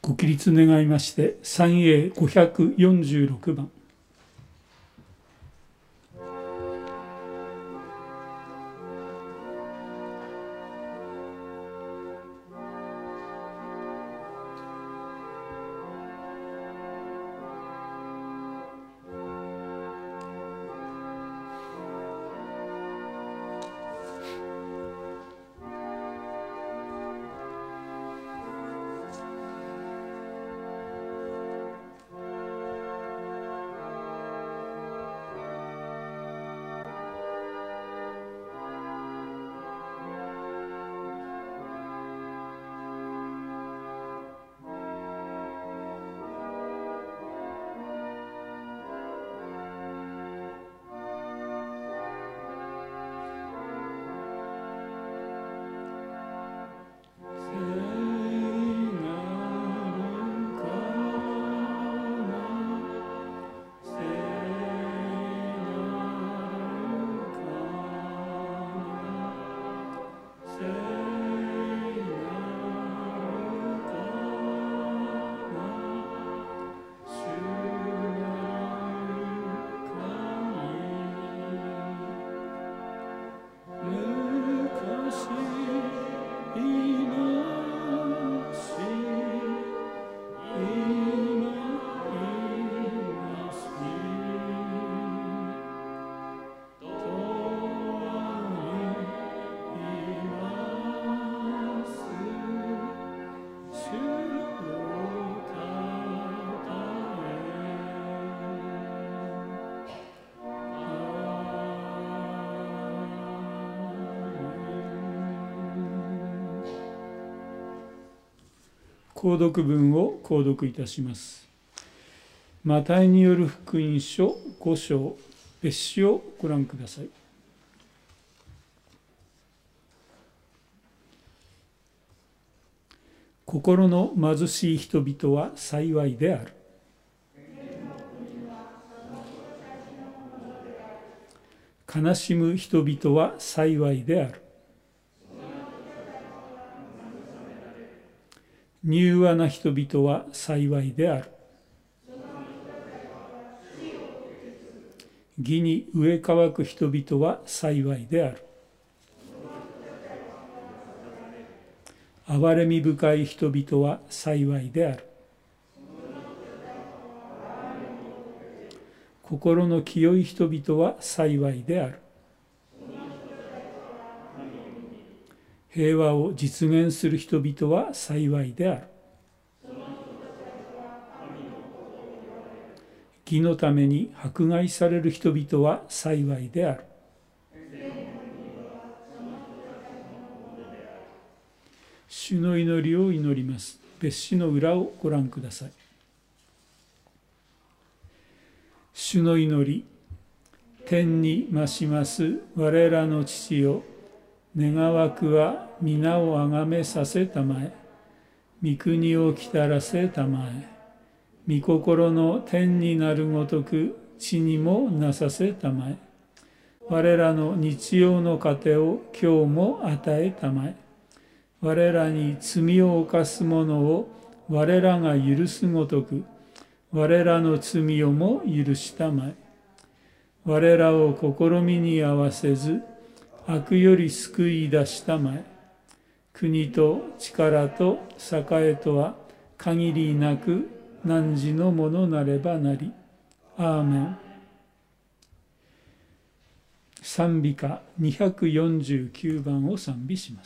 ご起立願いまして、三英546番。購読文を購読いたします。マタイによる福音書5章別紙をご覧ください。心の貧しい人々は幸いである。悲しむ人々は幸いである。柔和な人々は幸いである。義に植え乾く人々は幸いである。憐れみ深い人々は幸いである。心の清い人々は幸いである。平和を実現する人々は幸いである。義のために迫害される人々は幸いである。主の祈りを祈ります。別紙の裏をご覧ください。主の祈り。天に増します我らの父よ、願わくは皆をあがめさせたまえ。御国をきたらせたまえ。御心の天になるごとく地にもなさせたまえ。我らの日曜の糧を今日も与えたまえ。我らに罪を犯す者を我らが許すごとく、我らの罪をも許したまえ。我らを試みに合わせず、悪より救い出したまえ。国と力と栄とは限りなく汝のものなればなり。アーメン。賛美歌249番を賛美します。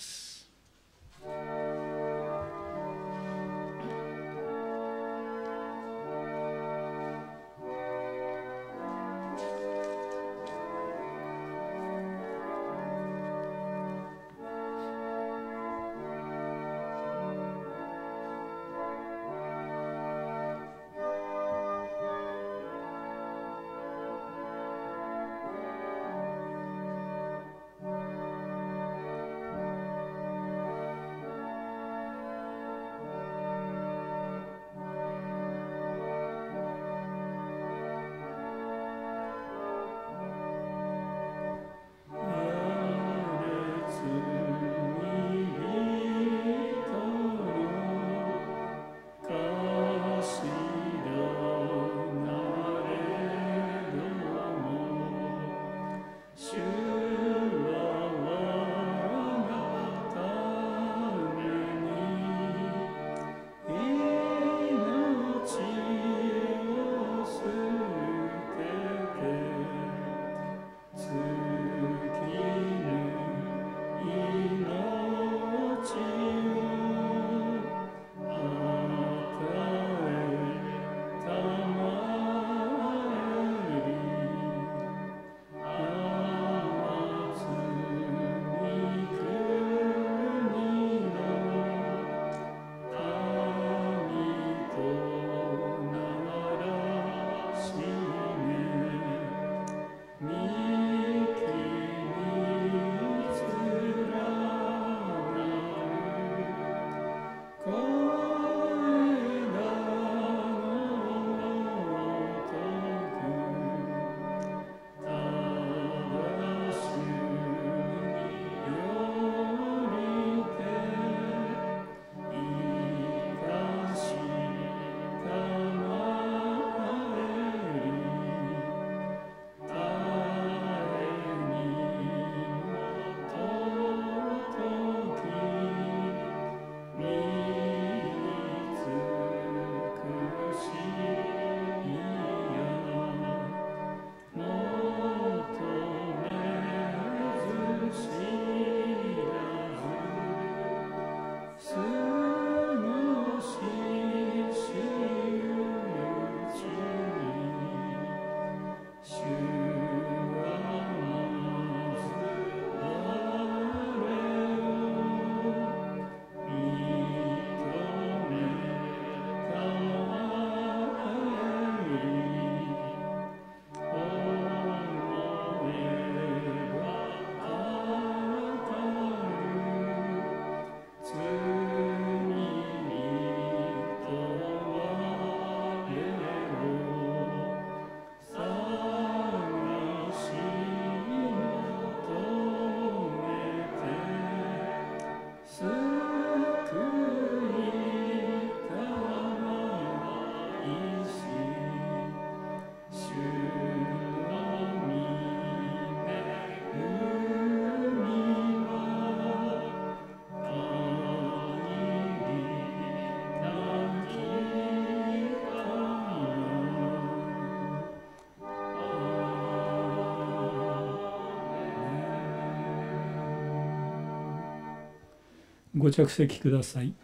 ご着席ください。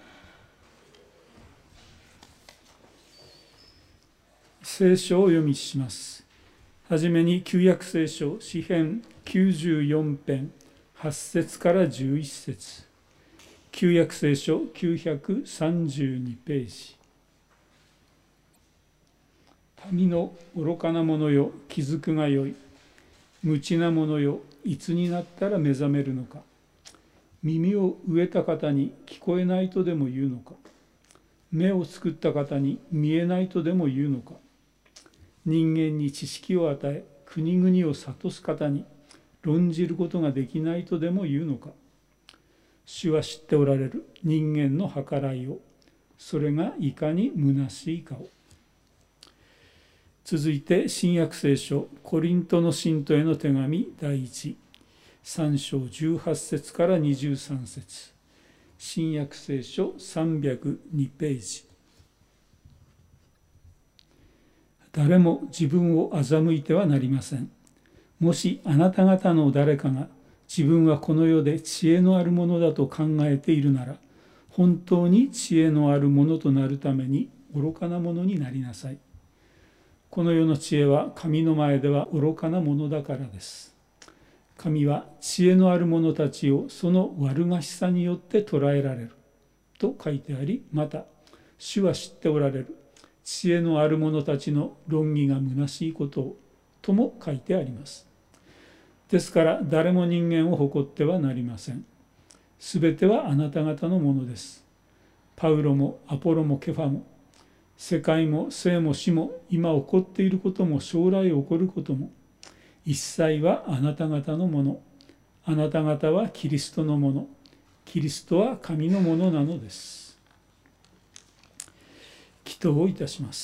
聖書を読みします。はじめに旧約聖書詩編94編8節から11節、旧約聖書932ページ。民の愚かな者よ、気づくがよい。無知な者よ、いつになったら目覚めるのか。耳を植えた方に聞こえないとでも言うのか。目を作った方に見えないとでも言うのか。人間に知識を与え、国々を諭す方に論じることができないとでも言うのか。主は知っておられる人間の計らいを、それがいかに虚しいかを。続いて新約聖書コリントの信徒への手紙第13章18節から23節、新約聖書302ページ。誰も自分を欺いてはなりません。もしあなた方の誰かが自分はこの世で知恵のあるものだと考えているなら、本当に知恵のあるものとなるために愚かなものになりなさい。この世の知恵は神の前では愚かなものだからです。神は知恵のある者たちをその悪がしさによって捉えられると書いてあり、また主は知っておられる知恵のある者たちの論議が虚しいことをとも書いてあります。ですから誰も人間を誇ってはなりません。すべてはあなた方のものです。パウロもアポロもケファも、世界も生も死も、今起こっていることも将来起こることも、一切はあなた方のもの。あなた方はキリストのもの。キリストは神のものなのです。祈祷をいたします。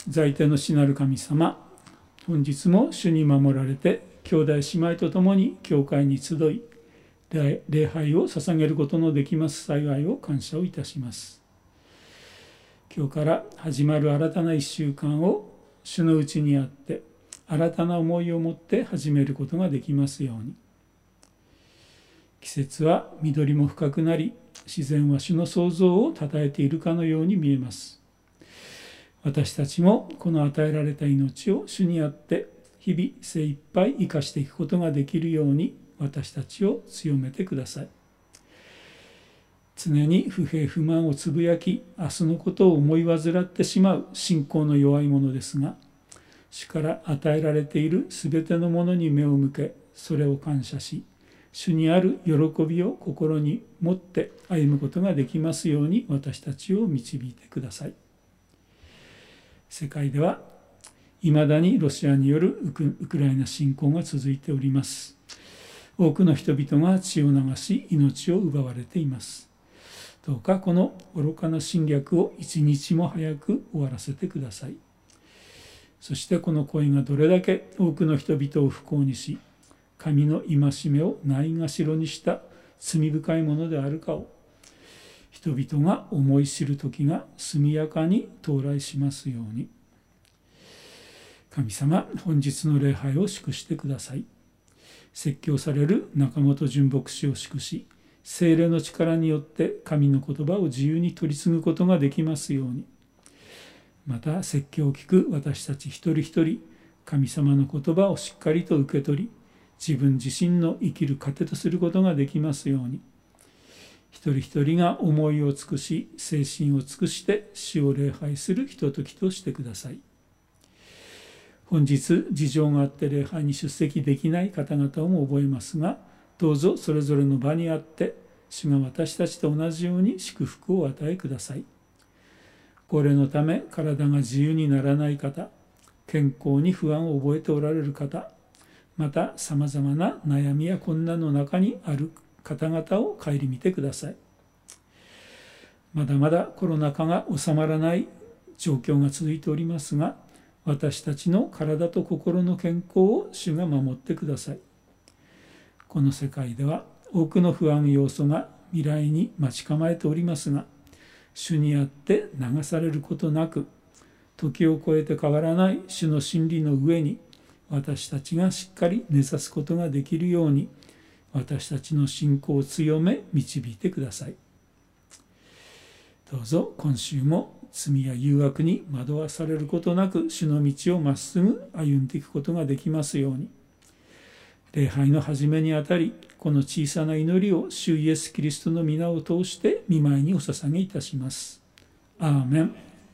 在天の主なる神様、本日も主に守られて兄弟姉妹と共に教会に集い、礼拝を捧げることのできます幸いを感謝をいたします。今日から始まる新たな1週間を主のうちにあって新たな思いを持って始めることができますように。季節は緑も深くなり、自然は主の創造をたたえているかのように見えます。私たちもこの与えられた命を主にあって日々精一杯生かしていくことができるように私たちを強めてください。常に不平不満をつぶやき、明日のことを思い煩ってしまう信仰の弱いものですが、主から与えられているすべてのものに目を向け、それを感謝し、主にある喜びを心に持って歩むことができますように私たちを導いてください。世界ではいまだにロシアによるウクライナ侵攻が続いております。多くの人々が血を流し命を奪われています。どうかこの愚かな侵略を一日も早く終わらせてください。そしてこの声がどれだけ多くの人々を不幸にし、神の戒めをないがしろにした罪深いものであるかを人々が思い知る時が速やかに到来しますように。神様、本日の礼拝を祝してください。説教される中本純牧師を祝し、聖霊の力によって神の言葉を自由に取り継ぐことができますように。また説教を聞く私たち一人一人、神様の言葉をしっかりと受け取り、自分自身の生きる糧とすることができますように。一人一人が思いを尽くし、精神を尽くして主を礼拝するひとときとしてください。本日事情があって礼拝に出席できない方々をも覚えますが、どうぞそれぞれの場にあって主が私たちと同じように祝福をお与えください。これのため体が自由にならない方、健康に不安を覚えておられる方、またさまざまな悩みや困難の中にある方々を顧みてください。まだまだコロナ禍が収まらない状況が続いておりますが、私たちの体と心の健康を主が守ってください。この世界では多くの不安要素が未来に待ち構えておりますが、主にあって流されることなく、時を超えて変わらない主の真理の上に私たちがしっかり根ざすことができるように、私たちの信仰を強め導いてください。どうぞ今週も罪や誘惑に惑わされることなく主の道をまっすぐ歩んでいくことができますように。礼拝の始めにあたり、この小さな祈りを主イエス・キリストの皆を通して御前にお捧げいたします。アーメ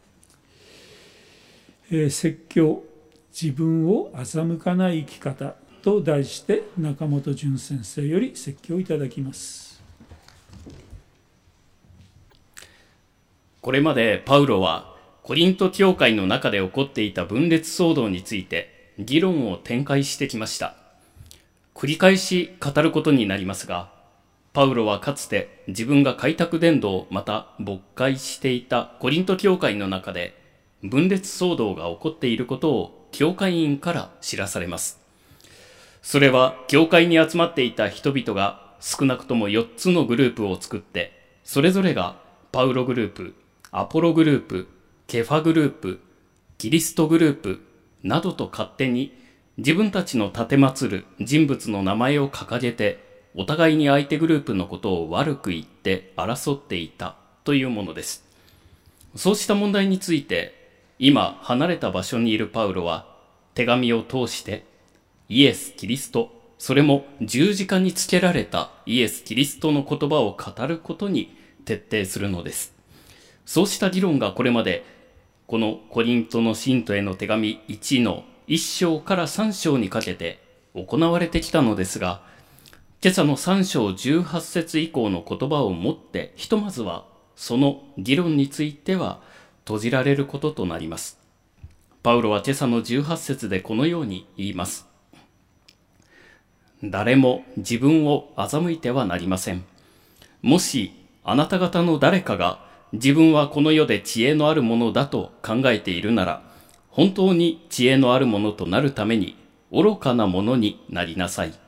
ン。説教、自分を欺かない生き方と題して中本純先生より説教いただきます。 これまでパウロはコリント教会の中で起こっていた分裂騒動について議論を展開してきました。繰り返し語ることになりますが、パウロはかつて自分が開拓伝道また牧会していたコリント教会の中で分裂騒動が起こっていることを教会員から知らされます。それは教会に集まっていた人々が少なくとも4つのグループを作って、それぞれがパウログループ、アポログループ、ケファグループ、キリストグループなどと勝手に自分たちの立てまつる人物の名前を掲げて、お互いに相手グループのことを悪く言って争っていたというものです。そうした問題について、今離れた場所にいるパウロは手紙を通してイエス・キリスト、それも十字架につけられたイエス・キリストの言葉を語ることに徹底するのです。そうした議論がこれまでこのコリントの信徒への手紙1の1章から3章にかけて行われてきたのですが、今朝の3章18節以降の言葉をもってひとまずはその議論については閉じられることとなります。パウロは今朝の18節でこのように言います。誰も自分を欺いてはなりません。もしあなた方の誰かが自分はこの世で知恵のあるものだと考えているなら、 本当に知恵のあるものとなるために愚かなものになりなさい。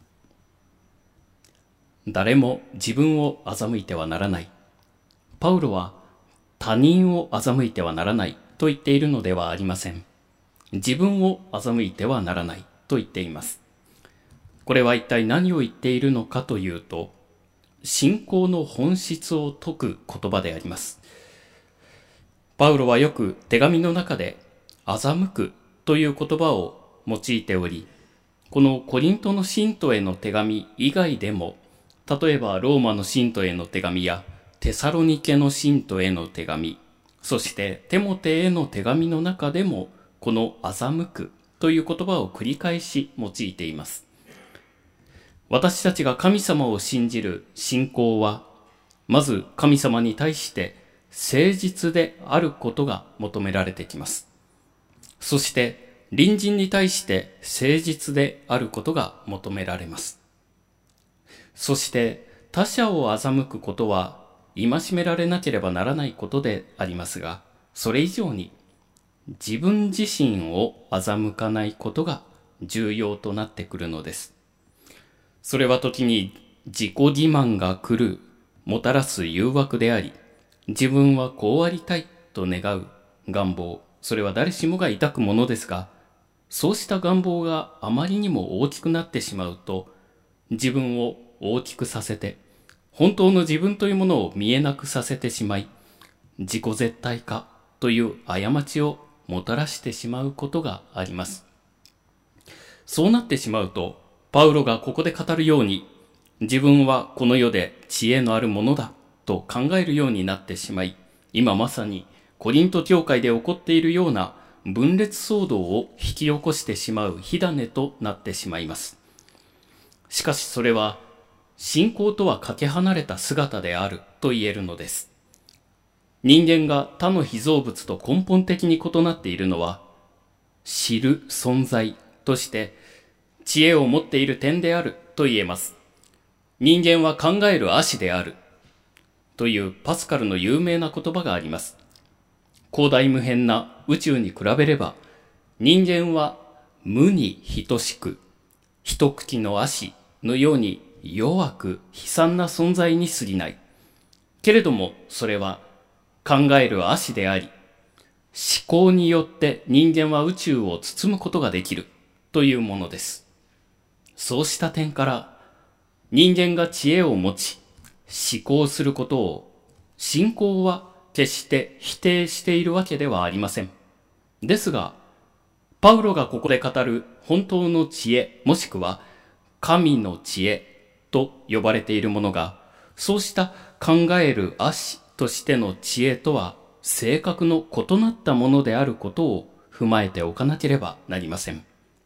誰も自分を欺いてはならない。パウロは他人を欺いてはならないと言っているのではありません。自分を欺いてはならないと言っています。これは一体何を言っているのかというと、信仰の本質を説く言葉であります。パウロはよく手紙の中で欺くという言葉を用いており、このコリントの信徒への手紙以外でも、例えばローマの信徒への手紙やテサロニケの信徒への手紙、そしてテモテへの手紙の中でも、この欺くという言葉を繰り返し用いています。私たちが神様を信じる信仰は、まず神様に対して誠実であることが求められてきます。そして隣人に対して誠実であることが求められます。そして他者を欺くことは戒められなければならないことでありますが、それ以上に自分自身を欺かないことが重要となってくるのです。それは時に自己欺瞞が来る、もたらす誘惑であり、自分はこうありたいと願う願望、それは誰しもが抱くものですが、そうした願望があまりにも大きくなってしまうと、自分を大きくさせて、本当の自分というものを見えなくさせてしまい、自己絶対化という過ちをもたらしてしまうことがあります。そうなってしまうと、パウロがここで語るように、自分はこの世で知恵のあるものだと考えるようになってしまい、今まさにコリント教会で起こっているような分裂騒動を引き起こしてしまう火種となってしまいます。しかしそれは信仰とはかけ離れた姿であると言えるのです。人間が他の被造物と根本的に異なっているのは、知る存在として知恵を持っている点であると言えます。人間は考える葦であるというパスカルの有名な言葉があります。広大無辺な宇宙に比べれば、人間は無に等しく、一茎の葦のように弱く悲惨な存在に過ぎない。けれどもそれは考える葦であり、思考によって人間は宇宙を包むことができるというものです。そうした点から、人間が知恵を持ち、思考することを、信仰は決して否定しているわけではありません。ですが、パウロがここで語る本当の知恵、もしくは神の知恵と呼ばれているものが、そうした考える葦としての知恵とは性格の異なったものであることを踏まえておかなければなりません。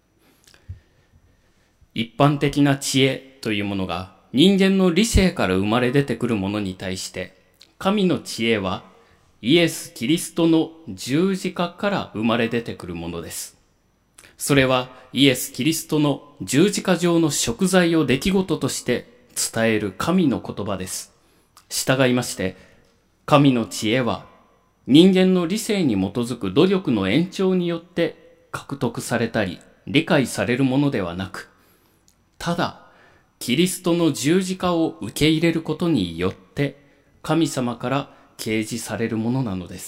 一般的な知恵というものが人間の理性から生まれ出てくるものに対して、神の知恵はイエス・キリストの十字架から生まれ出てくるものです。それはイエス・キリストの十字架上の贖罪を出来事として伝える神の言葉です。従いまして、神の知恵は人間の理性に基づく努力の延長によって獲得されたり理解されるものではなく、ただキリストの十字架を受け入れることによって神様から掲示されるものなのです。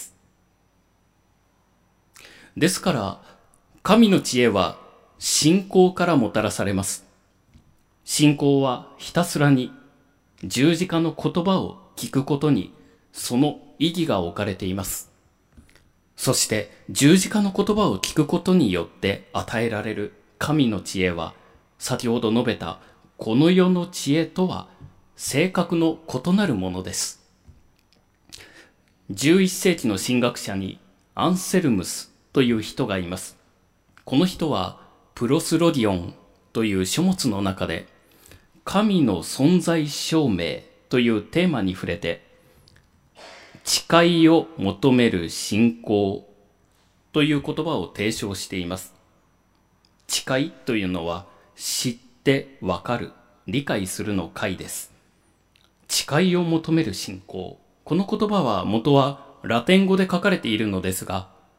ですから神の知恵は信仰からもたらされます。信仰はひたすらに十字架の言葉を聞くことにその意義が置かれています。そして十字架の言葉を聞くことによって与えられる神の知恵は、先ほど述べたこの世の知恵とは性格の異なるものです。11世紀の神学者にアンセルムスという人がいます。この人はプロスロディオンという書物の中で、神の存在証明というテーマに触れて、誓いを求める信仰という言葉を提唱しています。誓いというのは知ってわかる、理解するの解です。誓いを求める信仰。この言葉は元はラテン語で書かれているのですが、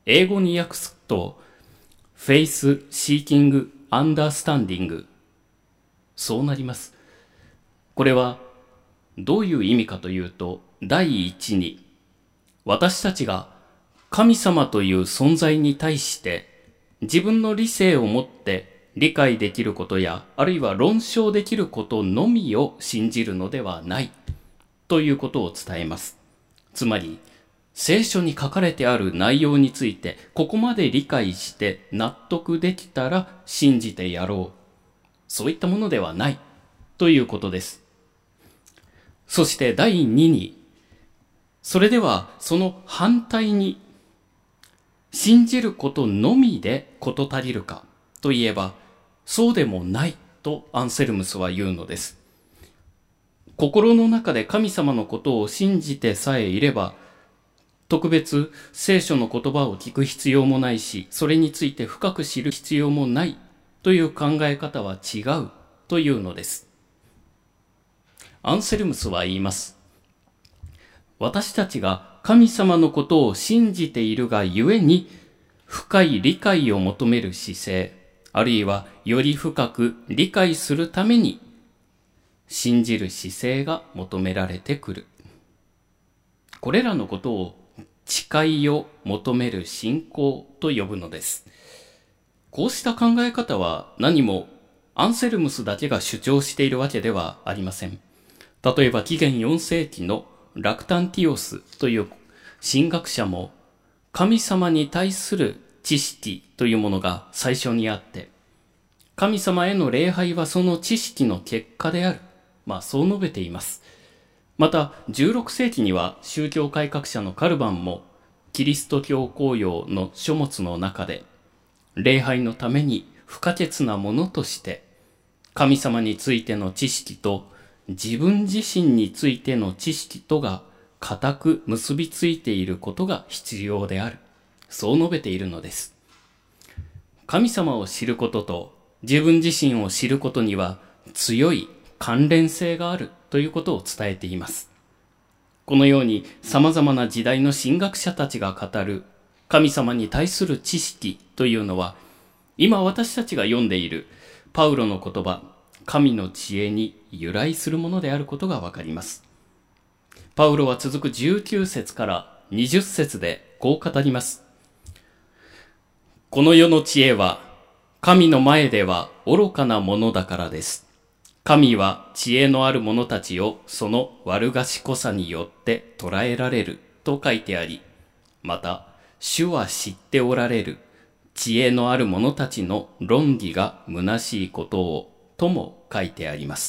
英語に訳すと、Faith Seeking Understanding。そうなります。これはどういう意味かというと、第一に、私たちが神様という存在に対して自分の理性をもって理解できることや、あるいは論証できることのみを信じるのではないということを伝えます。つまり、聖書に書かれてある内容についてここまで理解して納得できたら信じてやろう。そういったものではないということです。そして第二に、それではその反対に、信じることのみで事足りるかといえば、そうでもないとアンセルムスは言うのです。心の中で神様のことを信じてさえいれば、特別聖書の言葉を聞く必要もないし、それについて深く知る必要もないという考え方は違うというのです。アンセルムスは言います。私たちが神様のことを信じているがゆえに、深い理解を求める姿勢、あるいはより深く理解するために、信じる姿勢が求められてくる。これらのことを誓いを求める信仰と呼ぶのです。こうした考え方は何もアンセルムスだけが主張しているわけではありません。例えば紀元4世紀のラクタンティオスという神学者も、神様に対する知識というものが最初にあって、神様への礼拝はその知識の結果である。そう述べています。また16世紀には宗教改革者のカルバンもキリスト教公用の書物の中で、礼拝のために不可欠なものとして神様についての知識と自分自身についての知識とが固く結びついていることが必要である。そう述べているのです。神様を知ることと自分自身を知ることには強い関連性があるということを伝えています。このように様々な時代の神学者たちが語る神様に対する知識というのは、今私たちが読んでいるパウロの言葉、神の知恵に由来するものであることがわかります。パウロは続く19節から20節でこう語ります。この世の知恵は神の前では愚かなものだからです。神は知恵のある者たちをその悪賢さによって捉えられると書いてあり、また主は知っておられる知恵のある者たちの論議が虚しいことをとも書いてあります。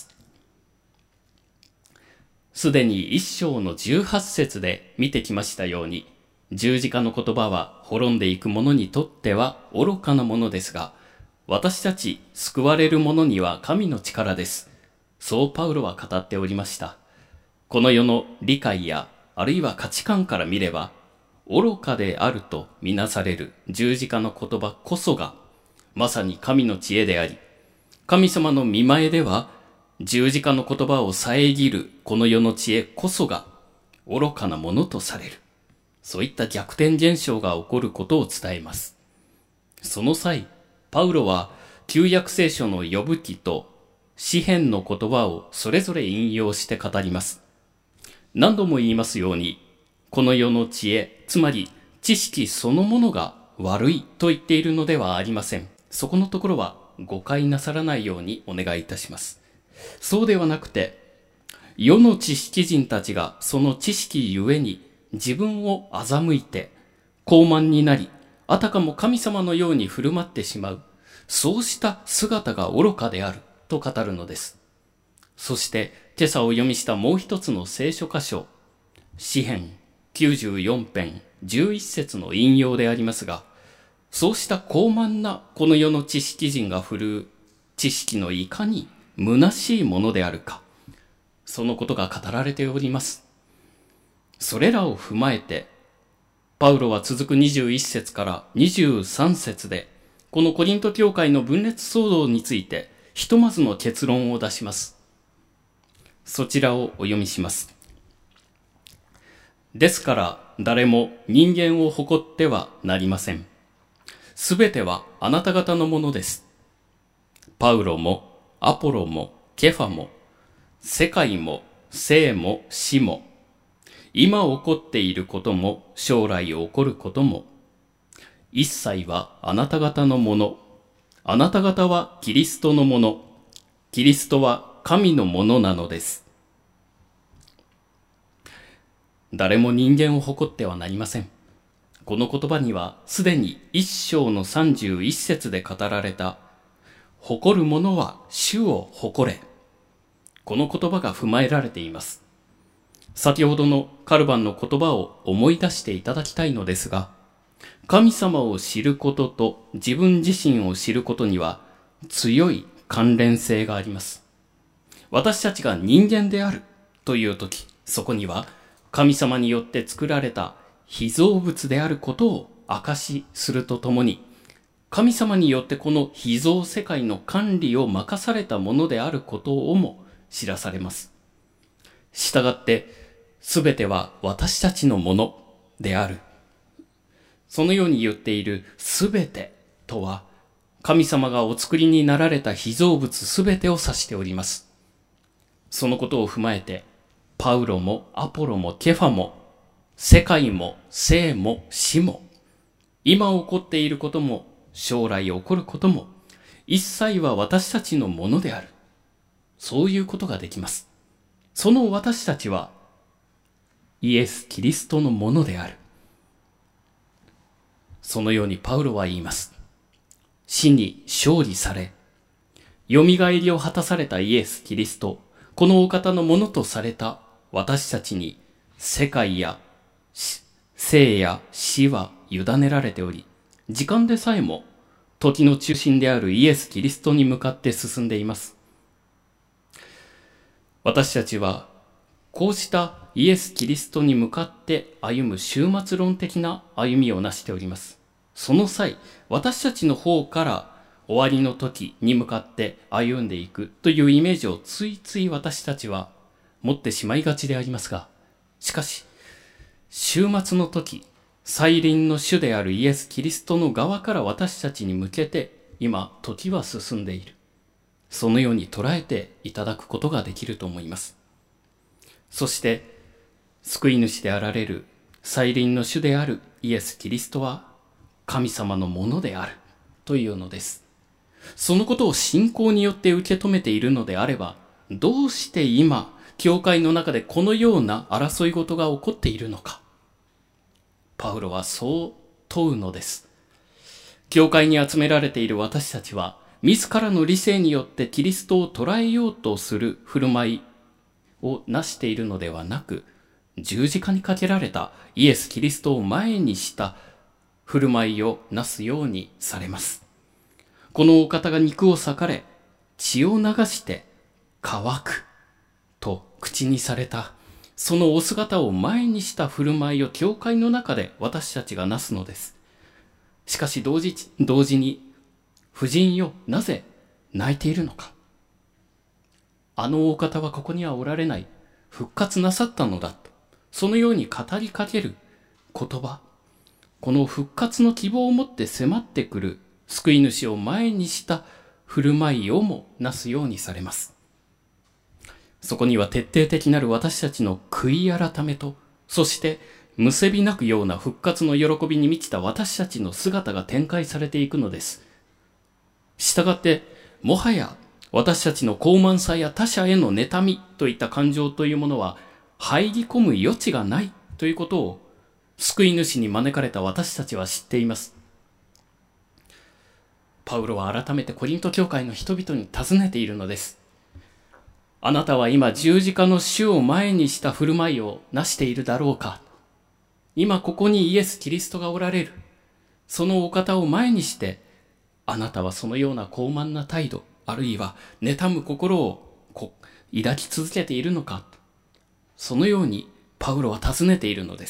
すでに一章の18節で見てきましたように、十字架の言葉は滅んでいく者にとっては愚かなものですが、私たち救われる者には神の力です。そうパウロは語っておりました。この世の理解やあるいは価値観から見れば愚かであるとみなされる十字架の言葉こそがまさに神の知恵であり、神様の御前では十字架の言葉を遮るこの世の知恵こそが愚かなものとされる。そういった逆転現象が起こることを伝えます。その際、パウロは旧約聖書の呼ぶ記と詩編の言葉をそれぞれ引用して語ります。何度も言いますように、この世の知恵、つまり知識そのものが悪いと言っているのではありません。そこのところは誤解なさらないようにお願いいたします。そうではなくて、世の知識人たちがその知識ゆえに自分を欺いて傲慢になり、あたかも神様のように振る舞ってしまう、そうした姿が愚かであると語るのです。そして今朝お読みしたもう一つの聖書箇所、詩編94編11節の引用でありますが、そうした傲慢なこの世の知識人が振るう知識のいかに虚しいものであるか、そのことが語られております。それらを踏まえて、パウロは続く21節から23節で、このコリント教会の分裂騒動について、ひとまずの結論を出します。そちらをお読みします。ですから、 誰も人間を誇ってはなりません。すべてはあなた方のものです。パウロもアポロもケファも世界も生も死も今起こっていることも将来起こることも一切はあなた方のもの。あなた方はキリストのもの。キリストは神のものなのです。誰も人間を誇ってはなりません。この言葉にはすでに一章の31節で語られた誇る者は主を誇れ。この言葉が踏まえられています。先ほどのカルバンの言葉を思い出していただきたいのですが、神様を知ることと自分自身を知ることには強い関連性があります。私たちが人間であるというとき、そこには神様によって作られた被造物であることを証しするとともに、神様によってこの被造世界の管理を任されたものであることをも知らされます。したがって、すべては私たちのものである。そのように言っているすべてとは、神様がお作りになられた被造物すべてを指しております。そのことを踏まえて、パウロもアポロもケファも、世界も生も死も、今起こっていることも将来起こることも、一切は私たちのものである。そういうことができます。その私たちは、イエス・キリストのものである。そのようにパウロは言います。死に勝利され、蘇りを果たされたイエス・キリスト、このお方のものとされた私たちに、世界や生や死は委ねられており、時間でさえも時の中心であるイエス・キリストに向かって進んでいます。私たちはこうしたイエス・キリストに向かって歩む終末論的な歩みをなしております。その際、私たちの方から終わりの時に向かって歩んでいくというイメージをついつい私たちは持ってしまいがちでありますが、しかし、終末の時、再臨の主であるイエス・キリストの側から私たちに向けて今時は進んでいる。そのように捉えていただくことができると思います。そして、救い主であられる再臨の主であるイエス・キリストは神様のものであるというのです。そのことを信仰によって受け止めているのであれば、どうして今、教会の中でこのような争い事が起こっているのか。パウロはそう問うのです。教会に集められている私たちは、自らの理性によってキリストを捉えようとする振る舞いをなしているのではなく、十字架にかけられたイエス・キリストを前にした振る舞いをなすようにされます。このお方が肉を裂かれ、血を流して乾くと口にされた、そのお姿を前にした振る舞いを教会の中で私たちがなすのです。しかし同時に、夫人よ、なぜ泣いているのか。あのお方はここにはおられない。復活なさったのだと。そのように語りかける言葉。この復活の希望を持って迫ってくる救い主を前にした振る舞いをもなすようにされます。そこには徹底的なる私たちの悔い改めと、そしてむせび泣くような復活の喜びに満ちた私たちの姿が展開されていくのです。したがって、もはや私たちの傲慢さや他者への妬みといった感情というものは入り込む余地がないということを救い主に招かれた私たちは知っています。パウロは改めてコリント教会の人々に尋ねているのです。あなたは今十字架の主を前にした振る舞いをなしているだろうか。今ここにイエス・キリストがおられる。そのお方を前にして、あなたはそのような傲慢な態度、あるいは妬む心を抱き続けているのか。そのようにパウロは尋ねているのです。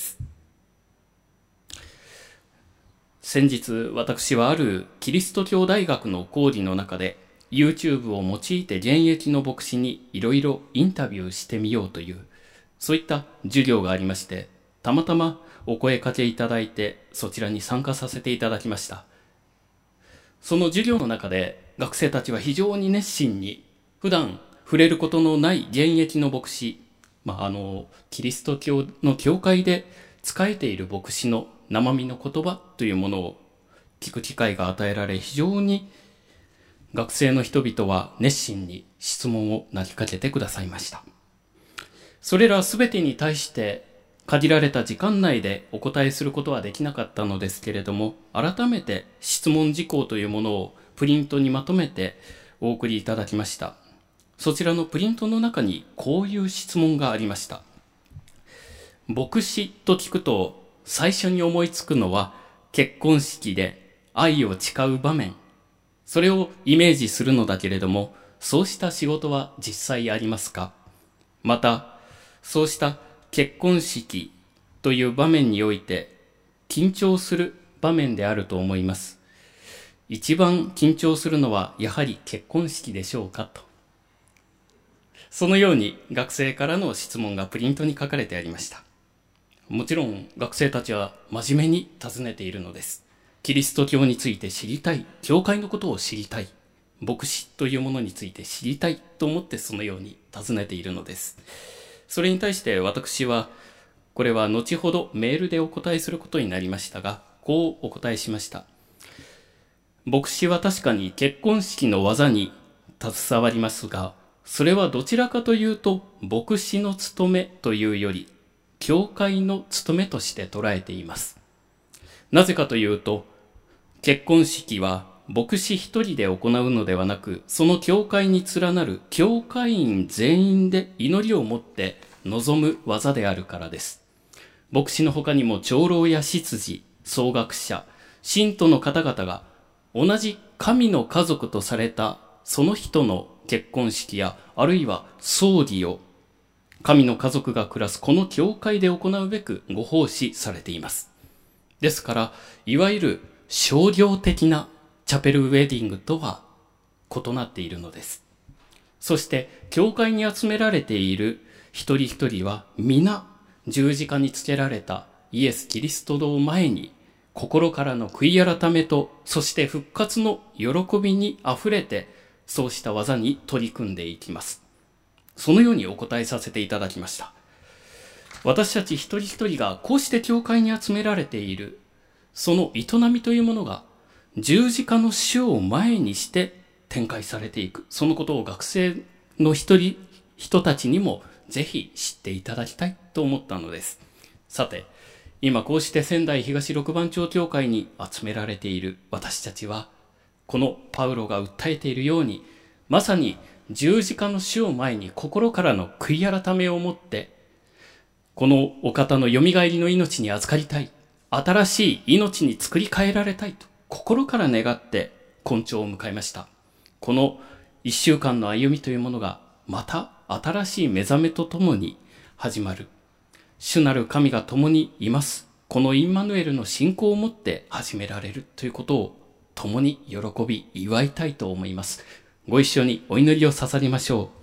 先日私はあるキリスト教大学の講義の中で YouTube を用いて現役の牧師にいろいろインタビューしてみようというそういった授業がありまして、 たまたまお声かけいただいて、そちらに参加させていただきました。その授業の中で学生たちは非常に熱心に、普段触れることのない現役の牧師、キリスト教の教会で仕えている牧師の生身の言葉というものを聞く機会が与えられ、非常に学生の人々は熱心に質問を投げかけてくださいました。それらすべてに対して限られた時間内でお答えすることはできなかったのですけれども、改めて質問事項というものをプリントにまとめてお送りいただきました。そちらのプリントの中にこういう質問がありました。牧師と聞くと最初に思いつくのは結婚式で愛を誓う場面。それをイメージするのだけれども、そうした仕事は実際ありますか？また、そうした結婚式という場面において緊張する場面であると思います。一番緊張するのはやはり結婚式でしょうかと。そのように学生からの質問がプリントに書かれてありました。もちろん学生たちは真面目に尋ねているのです。キリスト教について知りたい、教会のことを知りたい、牧師というものについて知りたいと思ってそのように尋ねているのです。それに対して私は、これは後ほどメールでお答えすることになりましたが、こうお答えしました。牧師は確かに結婚式の技に携わりますが、それはどちらかというと牧師の務めというより、教会の務めとして捉えています。なぜかというと、結婚式は牧師一人で行うのではなく、その教会に連なる教会員全員で祈りを持って臨む技であるからです。牧師の他にも長老や執事、奏楽者、信徒の方々が同じ神の家族とされたその人の結婚式や、あるいは葬儀を神の家族が暮らすこの教会で行うべくご奉仕されています。ですから、いわゆる商業的なチャペルウェディングとは異なっているのです。そして、教会に集められている一人一人は皆十字架につけられたイエス・キリストを前に心からの悔い改めと、そして復活の喜びにあふれて、そうした技に取り組んでいきます。そのようにお答えさせていただきました。私たち一人一人がこうして教会に集められている、その営みというものが十字架の死を前にして展開されていく。そのことを学生の人たちにもぜひ知っていただきたいと思ったのです。さて、今こうして仙台東六番町教会に集められている私たちは、このパウロが訴えているように、まさに十字架の死を前に心からの悔い改めを持って、このお方のよみがえりの命に預かりたい、新しい命に作り変えられたいと心から願って今朝を迎えました。この一週間の歩みというものがまた新しい目覚めとともに始まる。主なる神が共にいます。このインマヌエルの信仰を持って始められるということを共に喜び祝いたいと思います。ご一緒にお祈りを捧げましょう。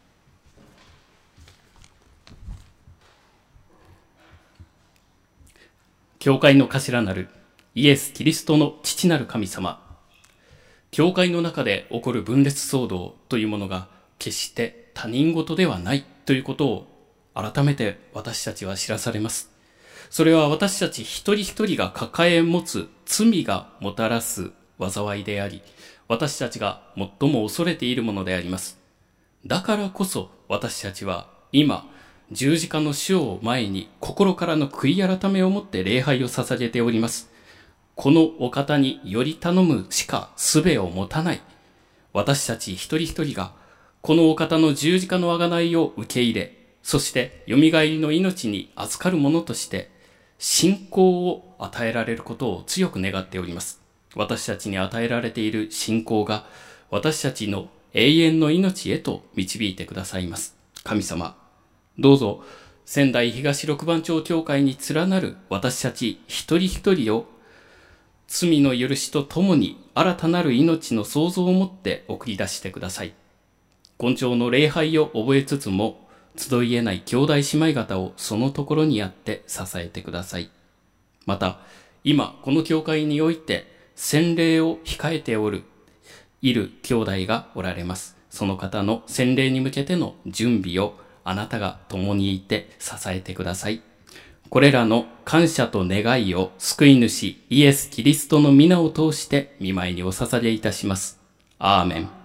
教会の頭なるイエス・キリストの父なる神様。教会の中で起こる分裂騒動というものが決して他人事ではないということを改めて私たちは知らされます。それは私たち一人一人が抱え持つ罪がもたらす災いであり、私たちが最も恐れているものであります。だからこそ私たちは今、十字架の死を前に心からの悔い改めをもって礼拝を捧げております。このお方により頼むしか術を持たない私たち一人一人がこのお方の十字架の贖いを受け入れ、そしてよみがえりの命に預かる者として信仰を与えられることを強く願っております。私たちに与えられている信仰が私たちの永遠の命へと導いてくださいます。神様、どうぞ仙台東六番町教会に連なる私たち一人一人を罪の許しとともに新たなる命の創造をもって送り出してください。今朝の礼拝を覚えつつも、 集い得ない兄弟姉妹方をそのところにあって支えてください。また、今この教会において洗礼を控えている兄弟がおられます。その方の洗礼に向けての準備をあなたが共にいて支えてください。これらの感謝と願いを救い主イエス・キリストの皆を通して御前にお捧げいたします。アーメン。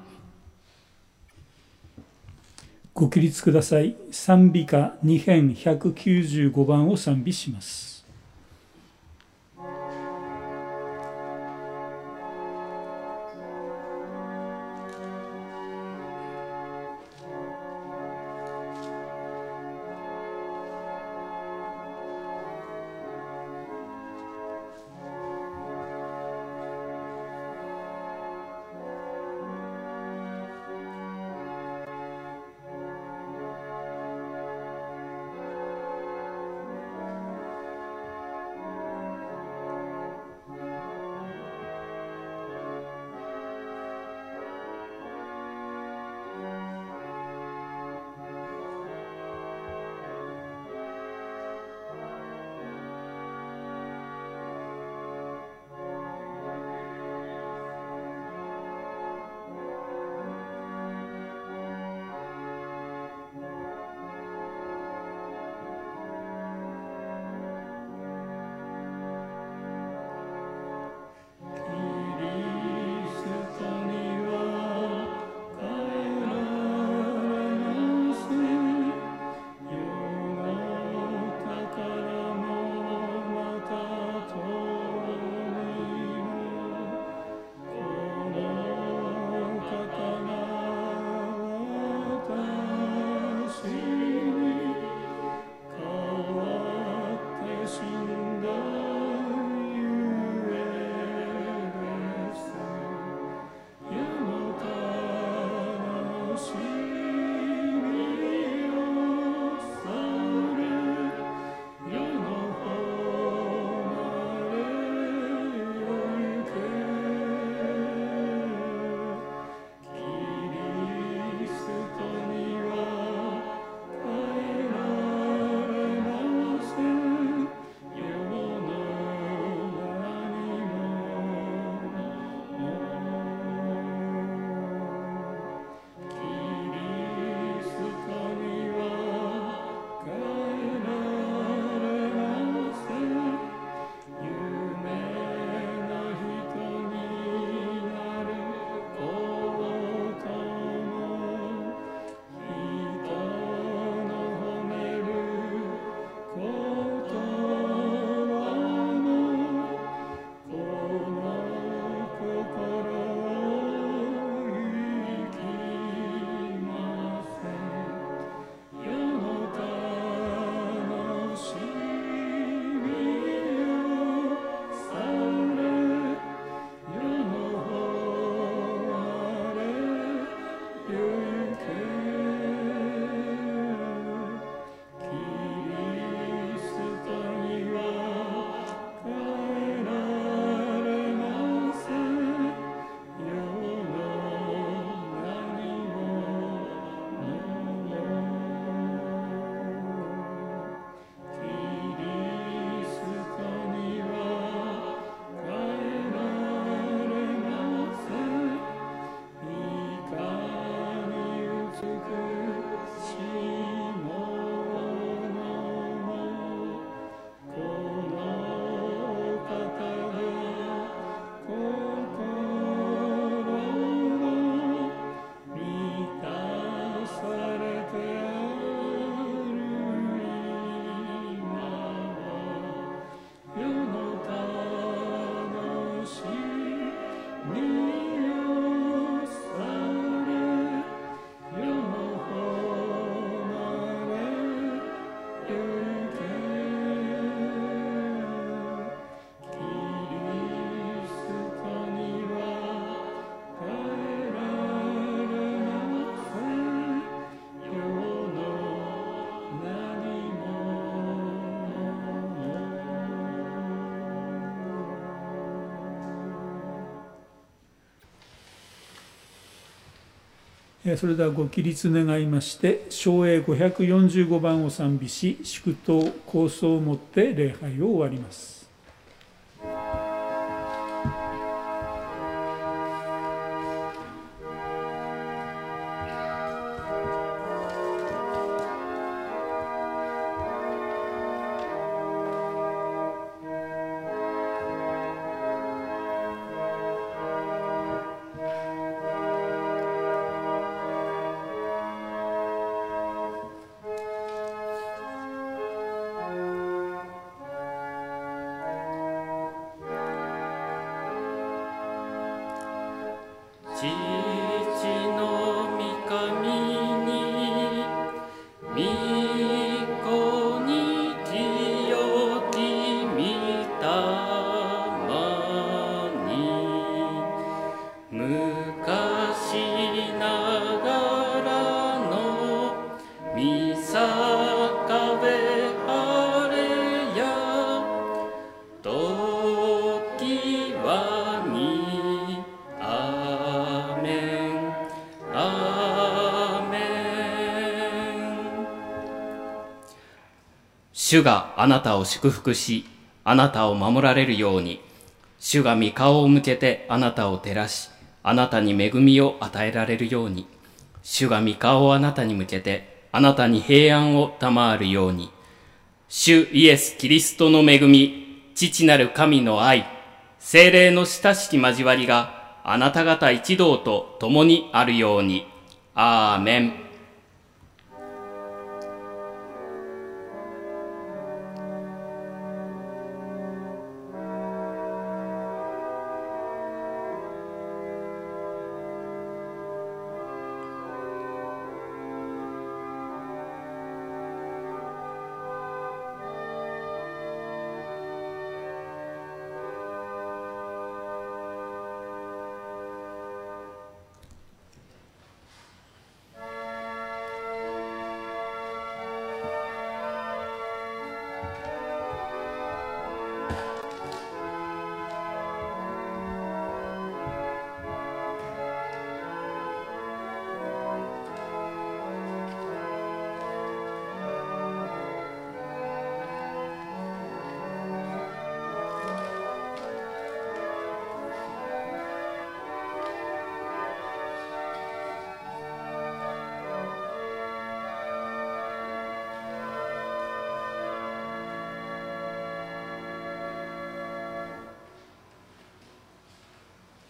ご起立ください。賛美歌2編195番を賛美します。 それではご起立願いまして、唱詠545番を賛美し、祝祷構想をもって礼拝を終わります。 父の御神に御子に清き御霊に昔ながらの御栄あれや時はにアーメンアーメン。主があなたを祝福し、あなたを守られるように。主が御顔を向けてあなたを照らし、あなたに恵みを与えられるように。主が御顔をあなたに向けて、あなたに平安を賜るように。主イエス・キリストの恵み、父なる神の愛、聖霊の親しき交わりがあなた方一同と共にあるように。アーメン。